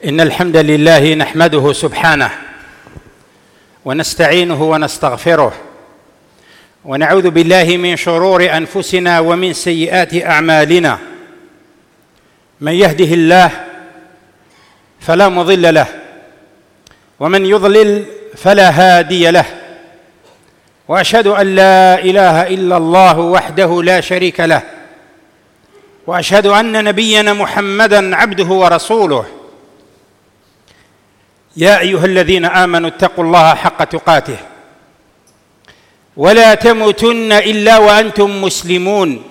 إن الحمد لله نحمده سبحانه ونستعينه ونستغفره ونعوذ بالله من شرور أنفسنا ومن سيئات أعمالنا. من يهده الله فلا مضل له ومن يضلل فلا هادي له، وأشهد أن لا إله إلا الله وحده لا شريك له، وأشهد أن نبينا محمدًا عبده ورسوله. يا أيها الذين آمنوا اتقوا الله حق تقاته ولا تموتن إلا وأنتم مسلمون.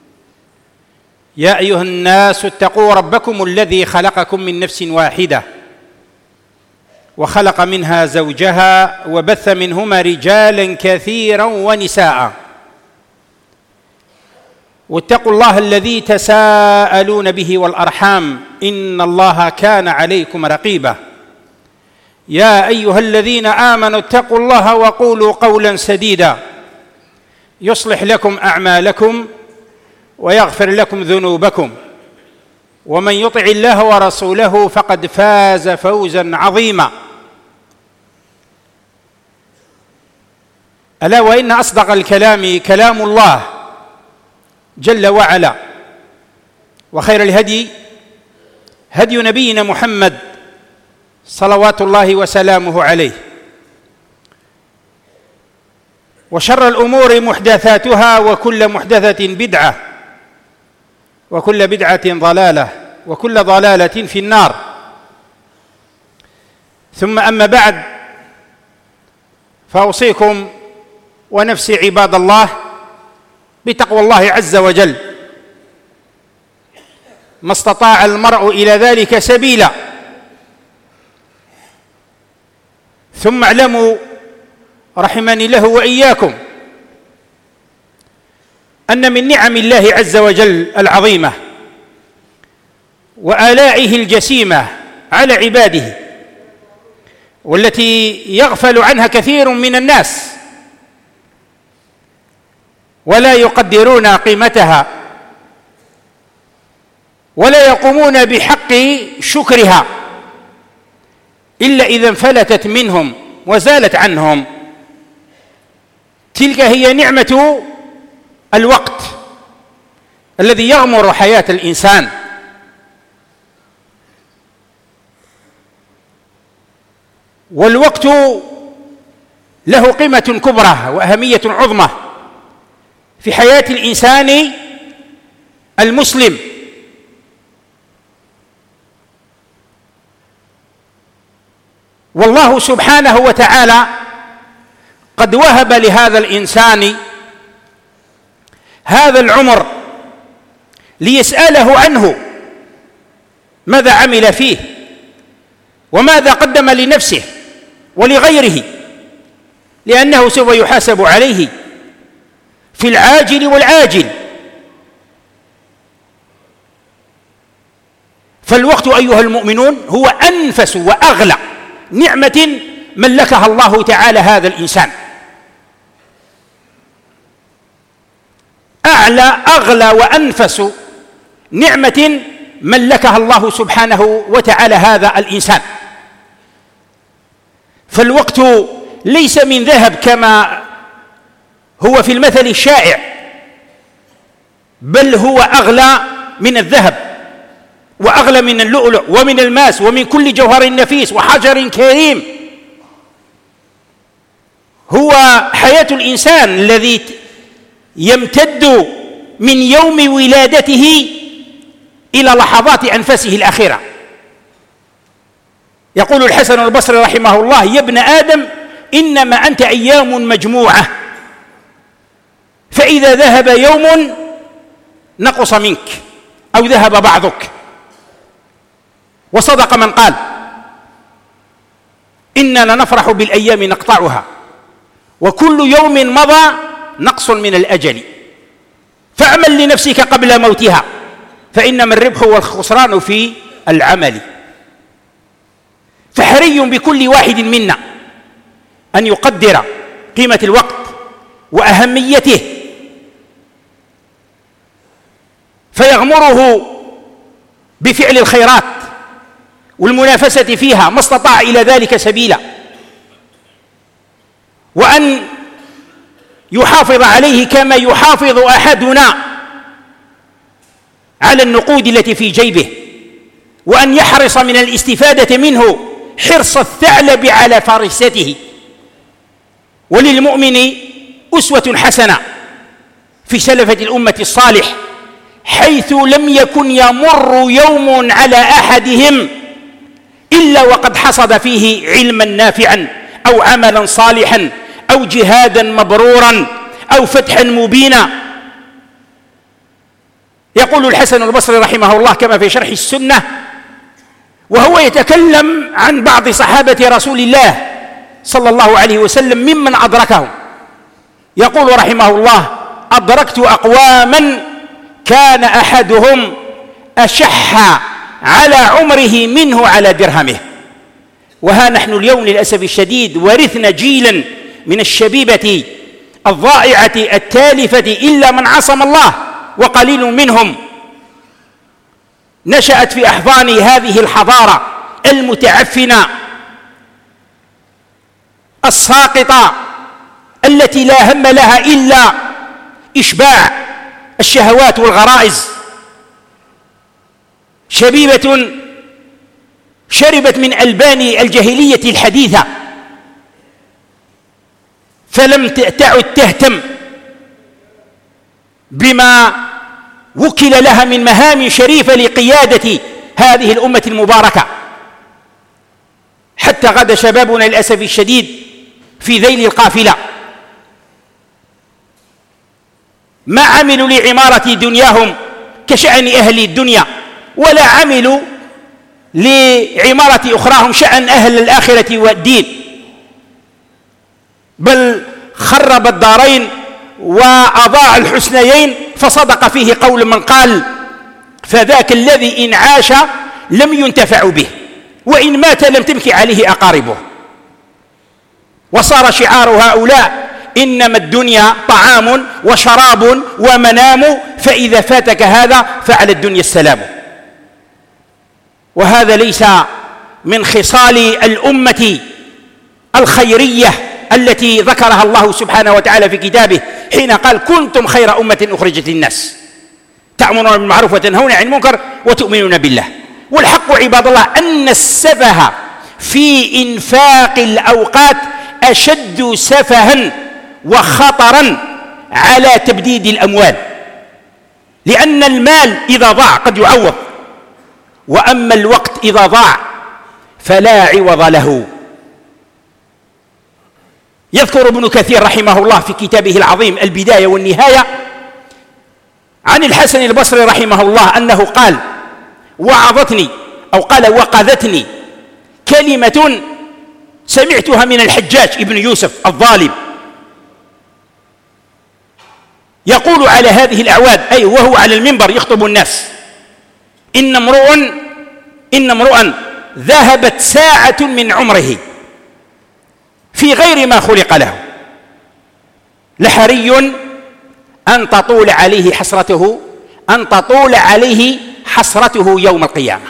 يا أيها الناس اتقوا ربكم الذي خلقكم من نفس واحدة وخلق منها زوجها وبث منهما رجالا كثيرا ونساء، واتقوا الله الذي تساءلون به والأرحام إن الله كان عليكم رقيبا. يا أيها الذين آمنوا اتقوا الله وقولوا قولا سديدا يصلح لكم أعمالكم ويغفر لكم ذنوبكم، ومن يطع الله ورسوله فقد فاز فوزا عظيما. ألا وإن أصدق الكلام كلام الله جل وعلا، وخير الهدي هدي نبينا محمد صلوات الله وسلامه عليه، وشر الأمور محدثاتها وكل محدثة بدعة وكل بدعة ضلالة وكل ضلالة في النار. ثم أما بعد، فأوصيكم ونفسي عباد الله بتقوى الله عز وجل ما استطاع المرء إلى ذلك سبيلا. ثم اعلموا رحمني الله وإياكم أن من نعم الله عز وجل العظيمة وآلائه الجسيمة على عباده، والتي يغفل عنها كثير من الناس ولا يقدرون قيمتها ولا يقومون بحق شكرها إلا إذا انفلتت منهم وزالت عنهم. تلك هي نعمة الوقت الذي يغمر حياة الإنسان. والوقت له قيمة كبرى وأهمية عظمى في حياة الإنسان المسلم. والله سبحانه وتعالى قد وهب لهذا الإنسان هذا العمر ليسأله عنه ماذا عمل فيه وماذا قدم لنفسه ولغيره، لأنه سوف يحاسب عليه في العاجل والعاجل. فالوقت أيها المؤمنون هو أنفس وأغلى نعمة ملكها الله تعالى هذا الإنسان، أغلى وأنفس نعمة ملكها الله سبحانه وتعالى هذا الإنسان. فالوقت ليس من ذهب كما هو في المثل الشائع، بل هو أغلى من الذهب وأغلى من اللؤلؤ ومن الماس ومن كل جوهر نفيس وحجر كريم. هو حياة الإنسان الذي يمتد من يوم ولادته إلى لحظات أنفاسه الأخيرة. يقول الحسن البصري رحمه الله: يا ابن آدم إنما أنت أيام مجموعة، فإذا ذهب يوم نقص منك أو ذهب بعضك. وصدق من قال: إننا نفرح بالأيام نقطعها وكل يوم مضى نقص من الأجل، فاعمل لنفسك قبل موتها فإنما الربح والخسران في العمل. فحري بكل واحد منا أن يقدر قيمة الوقت وأهميته، فيغمره بفعل الخيرات والمنافسة فيها ما استطاع إلى ذلك سبيلا، وأن يحافظ عليه كما يحافظ أحدنا على النقود التي في جيبه، وأن يحرص من الاستفادة منه حرص الثعلب على فريسته. وللمؤمن أسوة حسنة في سلفة الأمة الصالح، حيث لم يكن يمر يوم على أحدهم إلا وقد حصد فيه علما نافعا أو عملا صالحا أو جهادا مبرورا أو فتحا مبينا. يقول الحسن البصري رحمه الله كما في شرح السنة وهو يتكلم عن بعض صحابة رسول الله صلى الله عليه وسلم ممن أدركهم، يقول رحمه الله: أدركت أقواما كان أحدهم أشح على عمره منه على درهمه. وها نحن اليوم للأسف الشديد ورثنا جيلا من الشبيبة الضائعة التالفة إلا من عصم الله، وقليل منهم نشأت في أحضان هذه الحضارة المتعفنة الساقطة التي لا هم لها إلا إشباع الشهوات والغرائز. شبيبة شربت من ألبان الجاهلية الحديثة، فلم تعد تهتم بما وكل لها من مهام شريفة لقيادة هذه الأمة المباركة، حتى غدا شبابنا للأسف الشديد في ذيل القافلة، ما عملوا لعمارة دنياهم كشأن أهل الدنيا، ولا عملوا لعمارة أخراهم شأن أهل الآخرة والدين، بل خرب الدارين وأضاع الحسنيين. فصدق فيه قول من قال: فذاك الذي إن عاش لم ينتفع به، وإن مات لم تبكي عليه أقاربه. وصار شعار هؤلاء: إنما الدنيا طعام وشراب ومنام، فإذا فاتك هذا فعلى الدنيا السلام. وهذا ليس من خصال الأمة الخيرية التي ذكرها الله سبحانه وتعالى في كتابه حين قال: كنتم خير أمة أخرجت للناس تأمرون بالمعروف وتنهون عن المنكر وتؤمنون بالله. والحق عباد الله أن السفه في إنفاق الأوقات أشد سفها وخطرا على تبديد الأموال، لأن المال إذا ضاع قد يعوض، وأما الوقت إذا ضاع فلا عوض له. يذكر ابن كثير رحمه الله في كتابه العظيم البداية والنهاية عن الحسن البصري رحمه الله أنه قال: وعظتني أو قال وقذتني كلمة سمعتها من الحجاج ابن يوسف الظالم، يقول على هذه الأعواد، أي وهو على المنبر يخطب الناس: إن امرؤا ذهبت ساعة من عمره في غير ما خلق له، لحري أن تطول عليه حسرته يوم القيامة.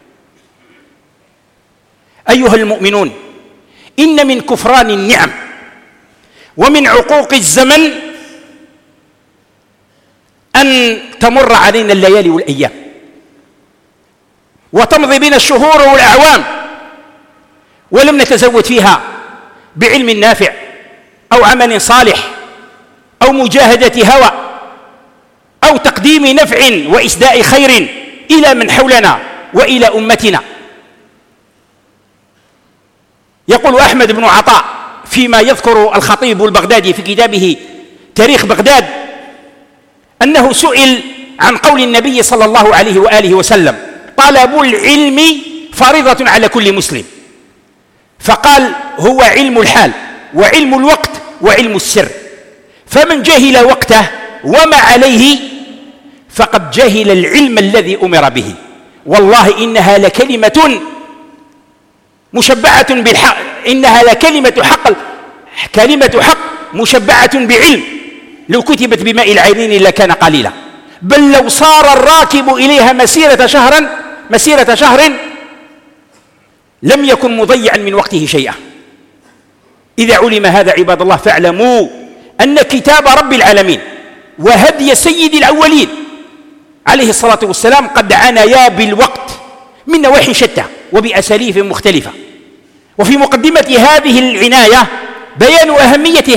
أيها المؤمنون، إن من كفران النعم ومن عقوق الزمن أن تمر علينا الليالي والأيام وتمضي بنا الشهور والأعوام ولم نتزود فيها بعلم نافع أو عمل صالح أو مجاهدة هوى أو تقديم نفع وإسداء خير إلى من حولنا وإلى أمتنا. يقول أحمد بن عطاء فيما يذكر الخطيب البغدادي في كتابه تاريخ بغداد أنه سئل عن قول النبي صلى الله عليه وآله وسلم: طلب العلم فريضة على كل مسلم. فقال: هو علم الحال وعلم الوقت وعلم السر، فمن جهل وقته وما عليه فقد جهل العلم الذي أمر به. والله إنها لكلمة مشبعة بالحق، إنها لكلمة حق، كلمة حق مشبعة بعلم، لو كتبت بماء العينين لكان قليلا، بل لو صار الراكب إليها مسيرة شهر لم يكن مضيعا من وقته شيئا. إذا علم هذا عباد الله فاعلموا أن كتاب رب العالمين وهدي سيد الأولين عليه الصلاة والسلام قد عنايا بالوقت من نواحي شتى وبأساليب مختلفة. وفي مقدمة هذه العناية بيان أهميته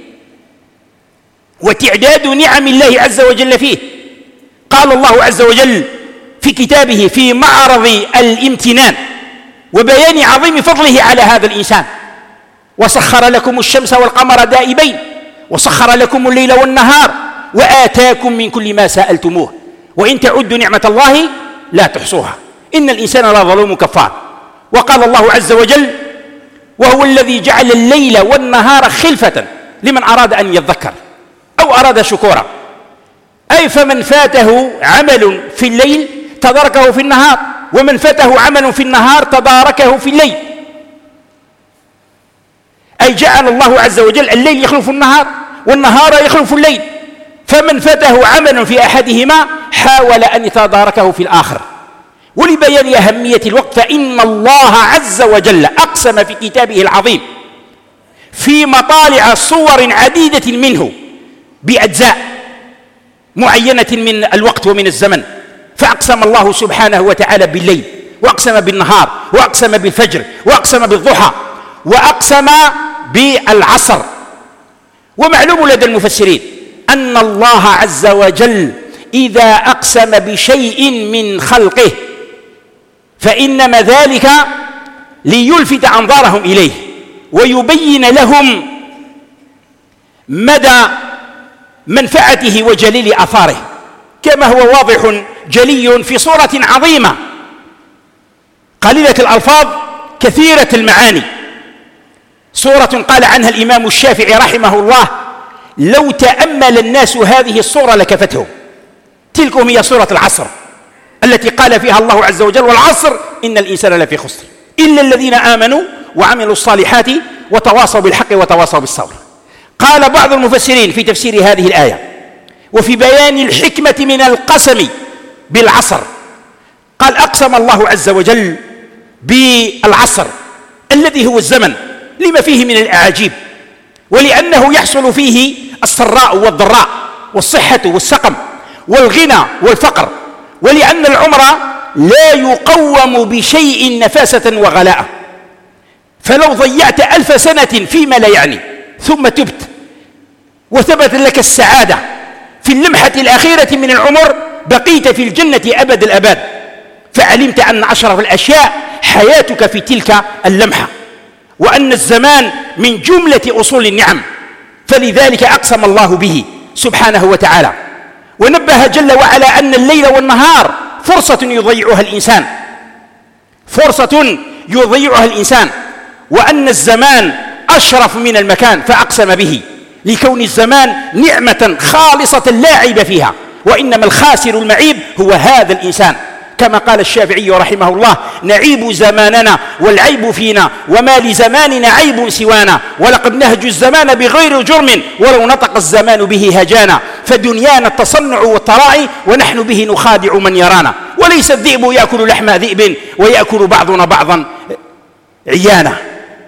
وتعداد نعم الله عز وجل فيه. قال الله عز وجل في كتابه في معرض الامتنان وبيان عظيم فضله على هذا الإنسان: وسخر لكم الشمس والقمر دائبين وسخر لكم الليل والنهار وآتاكم من كل ما سألتموه وإن تعدوا نعمة الله لا تحصوها إن الإنسان لظلوم كفار. وقال الله عز وجل: وهو الذي جعل الليل والنهار خلفة لمن أراد أن يذكر أو أراد شكورا. أي فمن فاته عمل في الليل تداركه في النهار، ومن فاته عمل في النهار تداركه في الليل. أي جعل الله عز وجل الليل يخلف النهار والنهار يخلف الليل، فمن فاته عمل في أحدهما حاول أن يتداركه في الآخر. ولبيان أهمية الوقت فإن الله عز وجل أقسم في كتابه العظيم في مطالع صور عديدة منه بأجزاء معينة من الوقت ومن الزمن. فأقسم الله سبحانه وتعالى بالليل، وأقسم بالنهار، وأقسم بالفجر، وأقسم بالضحى، وأقسم بالعصر. ومعلوم لدى المفسرين أن الله عز وجل إذا أقسم بشيء من خلقه فإنما ذلك ليلفت أنظارهم إليه ويبين لهم مدى منفعته وجليل آثاره، كما هو واضح جلي في صورة عظيمة قليلة الألفاظ كثيرة المعاني. صورة قال عنها الإمام الشافعي رحمه الله: لو تأمل الناس هذه الصورة لكفتهم. تلكم هي صورة العصر التي قال فيها الله عز وجل: والعصر إن الإنسان لفي خسر إلا الذين آمنوا وعملوا الصالحات وتواصوا بالحق وتواصوا بالصبر. قال بعض المفسرين في تفسير هذه الآية وفي بيان الحكمة من القسم بالعصر، قال: أقسم الله عز وجل بالعصر الذي هو الزمن لما فيه من الأعاجيب، ولأنه يحصل فيه السراء والضراء والصحة والسقم والغنى والفقر، ولأن العمر لا يقوم بشيء نفاسة وغلاء. فلو ضيعت 1000 سنة فيما لا يعني ثم تبت وثبت لك السعادة في اللمحة الأخيرة من العمر بقيت في الجنة أبد الأباد، فعلمت أن أشرف الأشياء حياتك في تلك اللمحة، وأن الزمان من جملة أصول النعم. فلذلك أقسم الله به سبحانه وتعالى، ونبه جل وعلا أن الليل والنهار فرصة يضيعها الإنسان، فرصة يضيعها الإنسان، وأن الزمان أشرف من المكان فأقسم به لكون الزمان نعمة خالصة لا عيب فيها، وإنما الخاسر المعيب هو هذا الإنسان. كما قال الشافعي رحمه الله: نعيب زماننا والعيب فينا وما لزماننا عيب سوانا، ولقد نهج الزمان بغير جرم ولو نطق الزمان به هجانا، فدنيانا التصنع والتراعي ونحن به نخادع من يرانا، وليس الذئب يأكل لحم ذئب ويأكل بعضنا بعضا عيانا.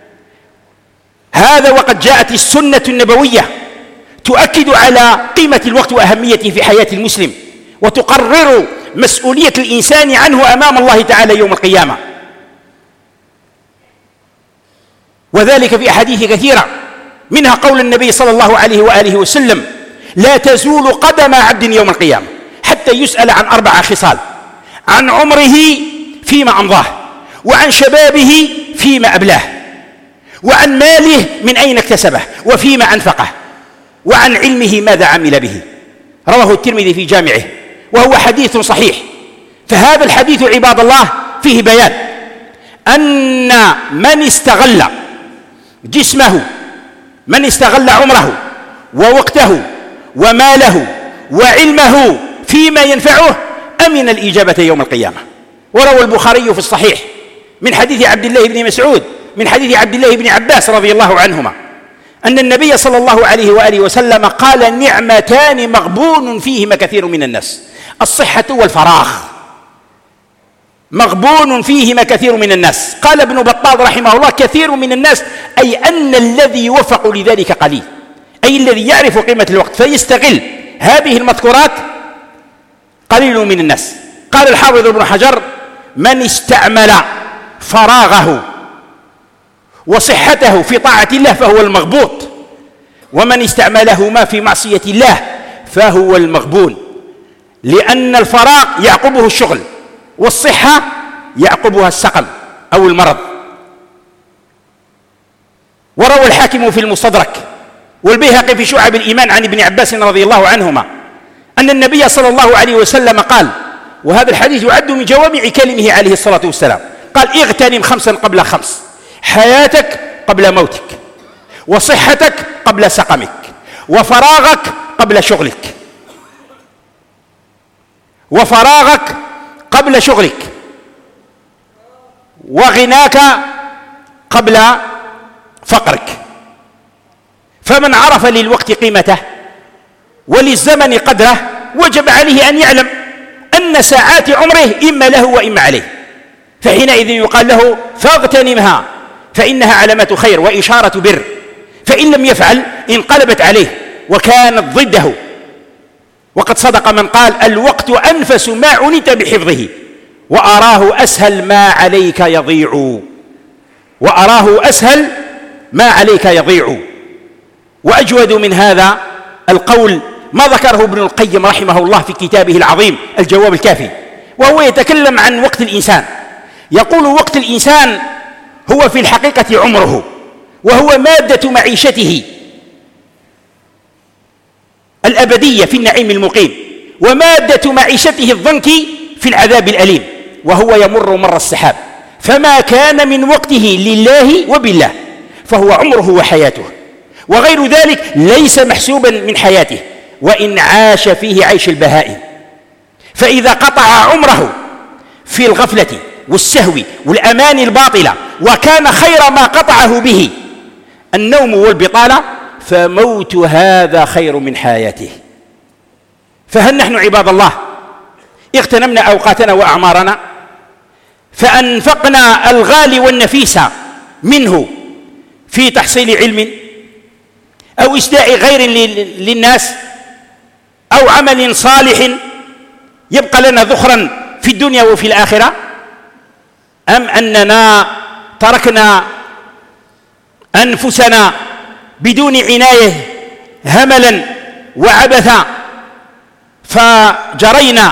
هذا وقد جاءت السنة النبوية تؤكد على قيمة الوقت وأهميته في حياة المسلم، وتقرر مسؤولية الإنسان عنه أمام الله تعالى يوم القيامة، وذلك في أحاديث كثيرة، منها قول النبي صلى الله عليه وآله وسلم: لا تزول قدم عبد يوم القيامة حتى يسأل عن 4 خصال: عن عمره فيما أمضاه، وعن شبابه فيما أبلاه، وعن ماله من أين اكتسبه وفيما أنفقه، وعن علمه ماذا عمل به. رواه الترمذي في جامعه وهو حديث صحيح. فهذا الحديث عباد الله فيه بيان أن من استغل جسمه، من استغل عمره ووقته وماله وعلمه فيما ينفعه أمن الإجابة يوم القيامة. وروى البخاري في الصحيح من حديث عبد الله بن مسعود من حديث عبد الله بن عباس رضي الله عنهما أن النبي صلى الله عليه وآله وسلم قال: نعمتان مغبون فيهما كثير من الناس: الصحة والفراغ. مغبون فيهما كثير من الناس. قال ابن بطال رحمه الله كثير من الناس أي أن الذي يوفق لذلك قليل، أي الذي يعرف قيمة الوقت فيستغل هذه المذكورات قليل من الناس. قال الحافظ ابن حجر: من استعمل فراغه وصحته في طاعة الله فهو المغبوط، ومن استعملهما في معصية الله فهو المغبون، لأن الفراغ يعقبه الشغل، والصحة يعقبها السقم أو المرض. وروى الحاكم في المستدرك والبيهقي في شعب الإيمان عن ابن عباس رضي الله عنهما أن النبي صلى الله عليه وسلم قال، وهذا الحديث يعد من جوامع كلمه عليه الصلاة والسلام، قال: اغتنم 5 قبل 5، حياتك قبل موتك، وصحتك قبل سقمك، وفراغك قبل شغلك، وفراغك قبل شغلك، وغناك قبل فقرك. فمن عرف للوقت قيمته وللزمن قدره وجب عليه أن يعلم أن ساعات عمره إما له وإما عليه، فحينئذ يقال له: فاغتنمها فإنها علامة خير وإشارة بر، فإن لم يفعل انقلبت عليه وكانت ضده. وقد صدق من قال: الوقت أنفس ما عنت بحفظه، وأراه أسهل ما عليك يضيع، وأراه أسهل ما عليك يضيع. وأجود من هذا القول ما ذكره ابن القيم رحمه الله في كتابه العظيم الجواب الكافي، وهو يتكلم عن وقت الإنسان. يقول: وقت الإنسان هو في الحقيقة عمره، وهو مادة معيشته الأبدية في النعيم المقيم، ومادة معيشته الضنك في العذاب الأليم، وهو يمر مر السحاب. فما كان من وقته لله وبالله فهو عمره وحياته، وغير ذلك ليس محسوبا من حياته، وإن عاش فيه عيش البهائم. فإذا قطع عمره في الغفلة والسهو والأمان الباطلة، وكان خير ما قطعه به النوم والبطالة، فموت هذا خير من حياته. فهل نحن عباد الله اغتنمنا أوقاتنا وأعمارنا فأنفقنا الغالي والنفيس منه في تحصيل علم أو إسداء غير للناس أو عمل صالح يبقى لنا ذخرا في الدنيا وفي الآخرة، أم أننا تركنا أنفسنا بدون عناية هملا وعبثا، فجرينا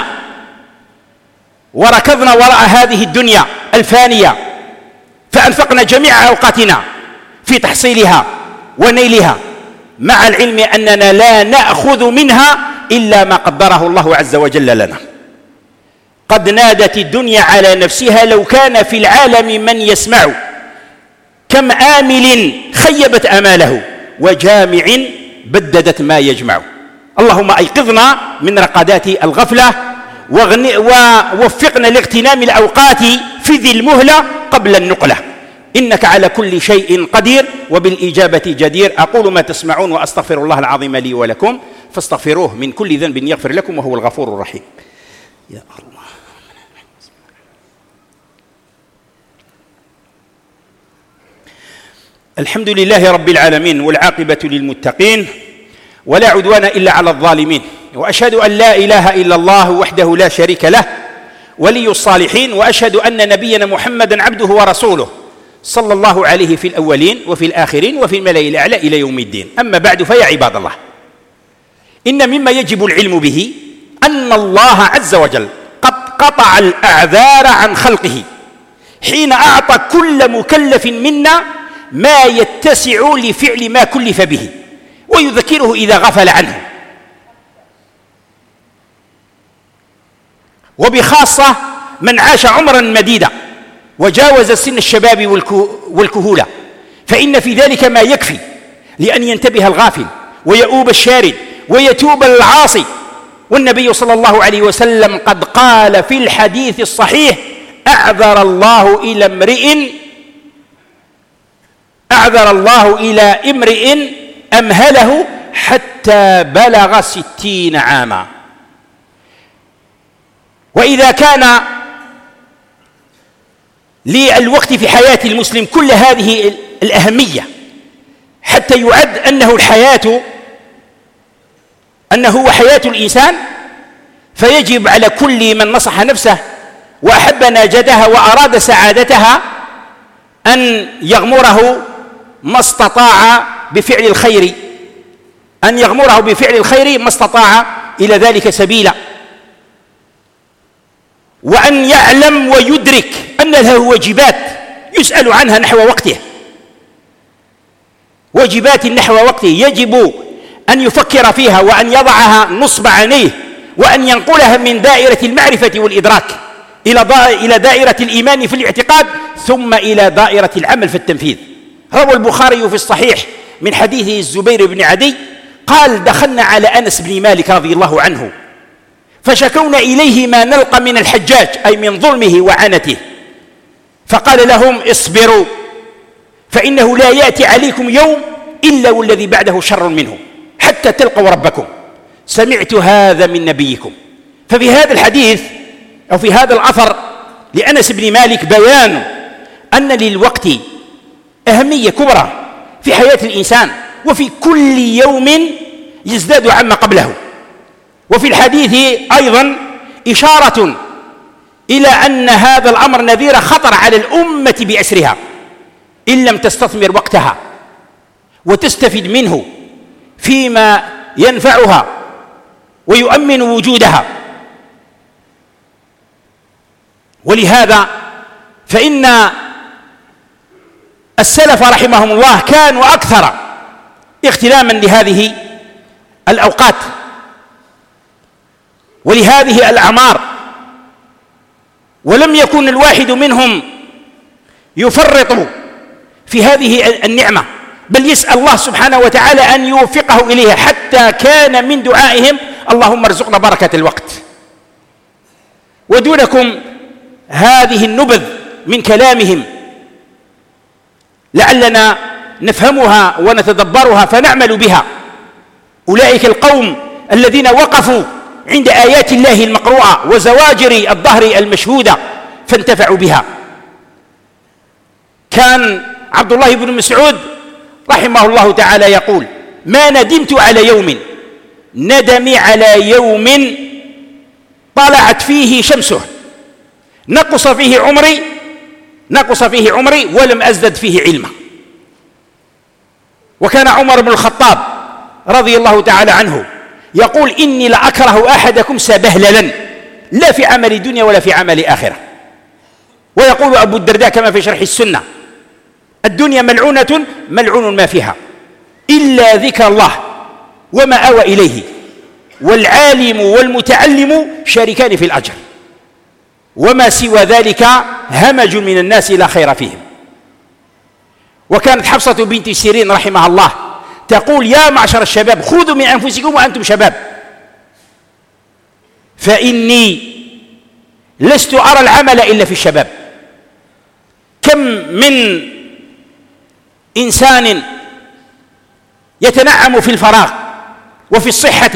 وركضنا وراء هذه الدنيا الفانية، فأنفقنا جميع أوقاتنا في تحصيلها ونيلها، مع العلم أننا لا نأخذ منها إلا ما قدره الله عز وجل لنا. قد نادت الدنيا على نفسها لو كان في العالم من يسمع، كم آمل خيبت آماله، وجامع بددت ما يجمع. اللهم أيقظنا من رقدات الغفلة، ووفقنا لاغتنام الأوقات في ذي المهلة قبل النقلة، إنك على كل شيء قدير وبالإجابة جدير. أقول ما تسمعون وأستغفر الله العظيم لي ولكم، فاستغفروه من كل ذنب يغفر لكم وهو الغفور الرحيم. يا الله. الحمد لله رب العالمين، والعاقبة للمتقين، ولا عدوان إلا على الظالمين، وأشهد أن لا إله إلا الله وحده لا شريك له ولي الصالحين، وأشهد أن نبينا محمدا عبده ورسوله صلى الله عليه في الأولين وفي الآخرين وفي الملأ الأعلى إلى يوم الدين. أما بعد، فيا عباد الله، إن مما يجب العلم به أن الله عز وجل قد قطع الأعذار عن خلقه حين أعطى كل مكلف منا ما يتسع لفعل ما كلف به، ويذكره إذا غفل عنه. وبخاصة من عاش عمرا مديدا وجاوز سن الشباب والكهولة، فإن في ذلك ما يكفي لأن ينتبه الغافل ويؤوب الشارد ويتوب العاصي. والنبي صلى الله عليه وسلم قد قال في الحديث الصحيح: أعذر الله إلى امرئ أمهله حتى بلغ 60 عاما. وإذا كان للوقت في حياة المسلم كل هذه الأهمية حتى يعد أنه هو حياة الإنسان، فيجب على كل من نصح نفسه وأحب ناجدها وأراد سعادتها أن يغمره ما استطاع بفعل الخير، ما استطاع إلى ذلك سبيلا، وأن يعلم ويدرك أن له واجبات يسأل عنها نحو وقته، واجبات نحو وقته يجب أن يفكر فيها وأن يضعها نصب عينيه، وأن ينقلها من دائرة المعرفة والإدراك إلى دائرة الإيمان في الاعتقاد، ثم إلى دائرة العمل في التنفيذ. روى البخاري في الصحيح من حديث الزبير بن عدي قال: دخلنا على أنس بن مالك رضي الله عنه فشكونا إليه ما نلقى من الحجاج، أي من ظلمه وعنته، فقال لهم: اصبروا فإنه لا يأتي عليكم يوم إلا والذي بعده شر منه حتى تلقوا ربكم، سمعت هذا من نبيكم. ففي هذا الحديث أو في هذا الأثر لأنس بن مالك بيان أن للوقت أهمية كبرى في حياة الإنسان، وفي كل يوم يزداد عما قبله. وفي الحديث أيضا إشارة إلى أن هذا الأمر نذير خطر على الأمة بأسرها إن لم تستثمر وقتها وتستفد منه فيما ينفعها ويؤمن وجودها. ولهذا فإن السلف رحمهم الله كانوا أكثر اغتناما لهذه الأوقات ولهذه الأعمار، ولم يكن الواحد منهم يفرط في هذه النعمة، بل يسأل الله سبحانه وتعالى أن يوفقه إليها، حتى كان من دعائهم: اللهم ارزقنا بركة الوقت. ودونكم هذه النبذ من كلامهم لعلنا نفهمها ونتدبرها فنعمل بها. أولئك القوم الذين وقفوا عند آيات الله المقروءة وزواجر الظهر المشهودة فانتفعوا بها. كان عبد الله بن مسعود رحمه الله تعالى يقول: ما ندمت على يوم ندمي على يوم طلعت فيه شمسه نقص فيه عمري ولم أزدد فيه علما. وكان عمر بن الخطاب رضي الله تعالى عنه يقول: إني لأكره أحدكم سبهللا، لا في عمل الدنيا ولا في عمل آخرة. ويقول أبو الدرداء كما في شرح السنة: الدنيا ملعونة ملعون ما فيها إلا ذكر الله وما آوى إليه، والعالم والمتعلم شريكان في الأجر، وما سوى ذلك همج من الناس لا خير فيهم. وكانت حفصة بنت سيرين رحمها الله تقول: يا معشر الشباب خذوا من أنفسكم وأنتم شباب، فإني لست أرى العمل إلا في الشباب. كم من إنسان يتنعم في الفراغ وفي الصحة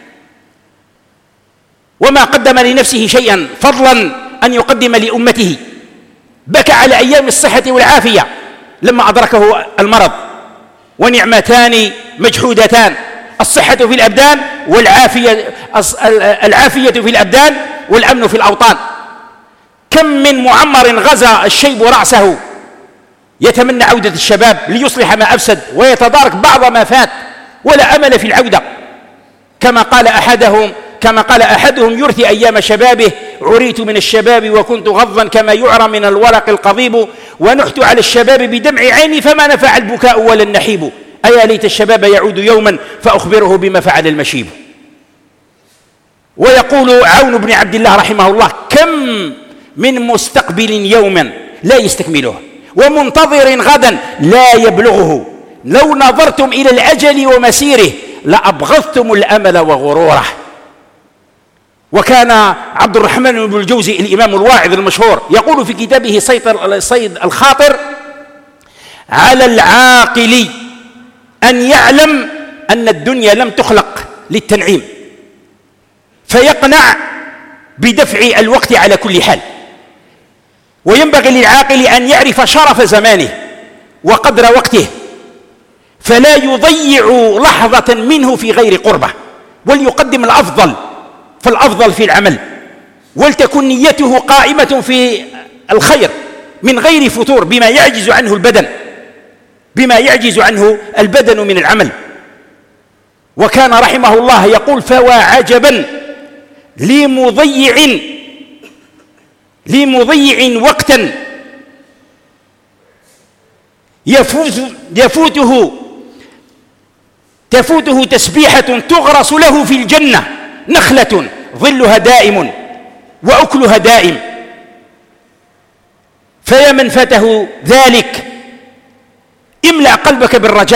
وما قدم لنفسه شيئا فضلا أن يقدم لأمته، بكى على أيام الصحة والعافية لما أدركه المرض، ونعمتان مجحودتان: الصحة في الأبدان والعافية في الأبدان والأمن في الأوطان. كم من معمر غزا الشيب رأسه يتمنى عودة الشباب ليصلح ما أفسد ويتدارك بعض ما فات ولا أمل في العودة، كما قال أحدهم: يرثي أيام شبابه عريت من الشباب وكنت غضا كما يعرى من الورق القضيب، ونحت على الشباب بدمع عيني فما نفع البكاء ولا النحيب، أيا ليت الشباب يعود يوما فأخبره بما فعل المشيب. ويقول عون بن عبد الله رحمه الله: كم من مستقبل يوما لا يستكمله ومنتظر غدا لا يبلغه، لو نظرتم إلى الأجل ومسيره لأبغضتم الأمل وغروره. وكان عبد الرحمن بن الجوزي الإمام الواعظ المشهور يقول في كتابه صيد الخاطر: على العاقل أن يعلم أن الدنيا لم تخلق للتنعيم، فيقنع بدفع الوقت على كل حال. وينبغي للعاقل أن يعرف شرف زمانه وقدر وقته، فلا يضيع لحظة منه في غير قربة، وليقدم الأفضل فالأفضل في العمل، ولتكن نيته قائمة في الخير من غير فتور بما يعجز عنه البدن من العمل. وكان رحمه الله يقول: فوا عجبا لمضيع وقتا تفوته تسبيحة تغرس له في الجنة نخلة ظلها دائم وأكلها دائم. فيا من فاته ذلك املأ قلبك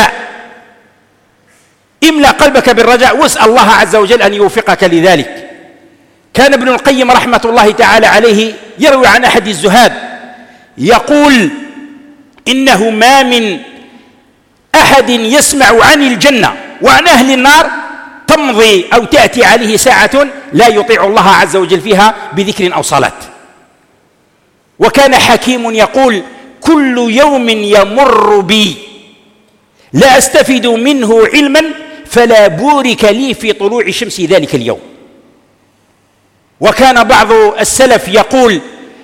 بالرجاء واسأل الله عز وجل أن يوفقك لذلك. كان ابن القيم رحمة الله تعالى عليه يروي عن أحد الزهاد يقول: إنه ما من أحد يسمع عن الجنة وعن أهل النار تمضي أو تأتي عليه ساعة لا يطيع الله عز وجل فيها بذكر أو صلاة. وكان حكيم يقول: كل يوم يمر بي لا أستفيد منه علما فلا بورك لي في طلوع شمس ذلك اليوم. وكان بعض السلف يقول: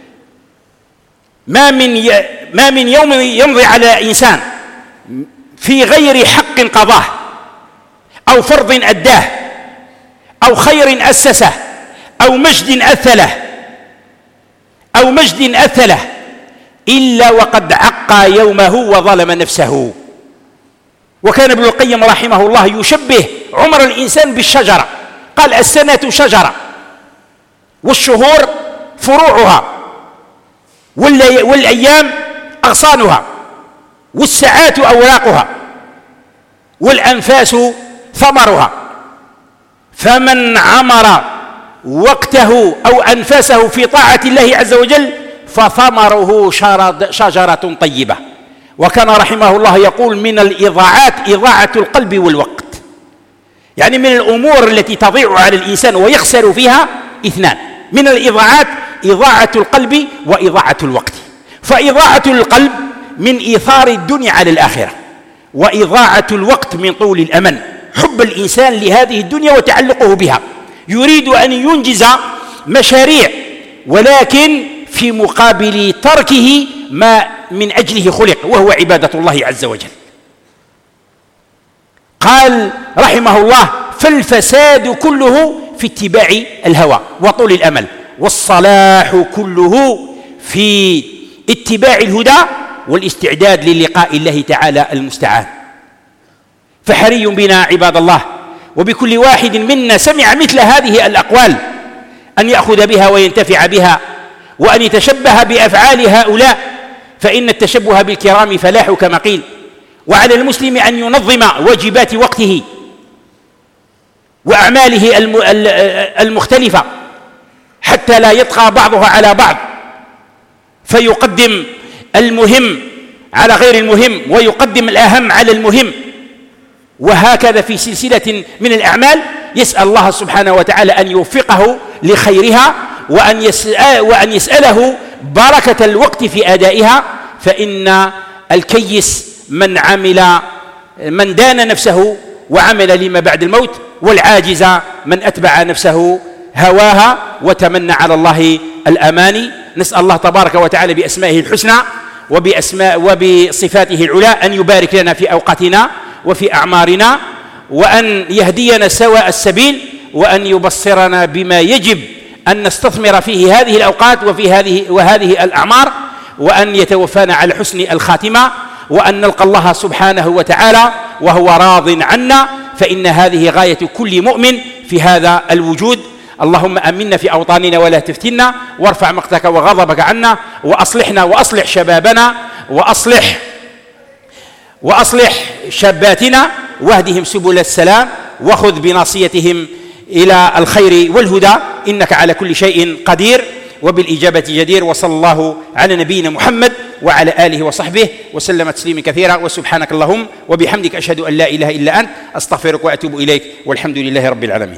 ما من يوم يمضي على إنسان في غير حق قضاه أو فرض أداه أو خير أسسه أو مجد أثله إلا وقد عقى يومه وظلم نفسه. وكان ابن القيم رحمه الله يشبه عمر الإنسان بالشجرة، قال: السنة شجرة والشهور فروعها والأيام أغصانها والساعات أوراقها والأنفاس ثمرها، فمن عمر وقته أو أنفاسه في طاعة الله عز وجل فثمره شجرة طيبة. وكان رحمه الله يقول: من الإضاعات إضاعة القلب والوقت، يعني من الأمور التي تضيع على الإنسان ويخسر فيها اثنان: من الإضاعات إضاعة القلب وإضاعة الوقت. فإضاعة القلب من إيثار الدنيا على الآخرة، وإضاعة الوقت من طول الأمل، حب الإنسان لهذه الدنيا وتعلقه بها، يريد أن ينجز مشاريع ولكن في مقابل تركه ما من أجله خلق وهو عبادة الله عز وجل. قال رحمه الله: فالفساد كله في اتباع الهوى وطول الأمل، والصلاح كله في اتباع الهدى والاستعداد للقاء الله تعالى المستعان. فحري بنا عباد الله وبكل واحد منا سمع مثل هذه الأقوال أن يأخذ بها وينتفع بها، وأن يتشبه بأفعال هؤلاء، فإن التشبه بالكرام فلاح كما قيل. وعلى المسلم أن ينظم واجبات وقته وأعماله المختلفة حتى لا يطغى بعضها على بعض، فيقدم المهم على غير المهم ويقدم الأهم على المهم، وهكذا في سلسلة من الأعمال. يسأل الله سبحانه وتعالى أن يوفقه لخيرها وأن يسأله بركة الوقت في أدائها، فإن الكيس من دان نفسه وعمل لما بعد الموت، والعاجز من أتبع نفسه هواها وتمنى على الله الأماني. نسأل الله تبارك وتعالى بأسمائه الحسنى وبصفاته العلى أن يبارك لنا في أوقاتنا وفي أعمارنا، وأن يهدينا سواء السبيل، وأن يبصرنا بما يجب أن نستثمر فيه هذه الأوقات وهذه الأعمار، وأن يتوفانا على حسن الخاتمة، وأن نلقى الله سبحانه وتعالى وهو راض عنا، فإن هذه غاية كل مؤمن في هذا الوجود. اللهم أمنا في أوطاننا ولا تفتنا، وارفع مقتك وغضبك عنا، وأصلحنا وأصلح شبابنا وأصلح شاباتنا، واهدهم سبل السلام، وخذ بناصيتهم إلى الخير والهدى، إنك على كل شيء قدير وبالإجابة جدير. وصلى الله على نبينا محمد وعلى آله وصحبه وسلم تسليما كثيرا. وسبحانك اللهم وبحمدك أشهد أن لا إله إلا أنت، أستغفرك وأتوب إليك، والحمد لله رب العالمين.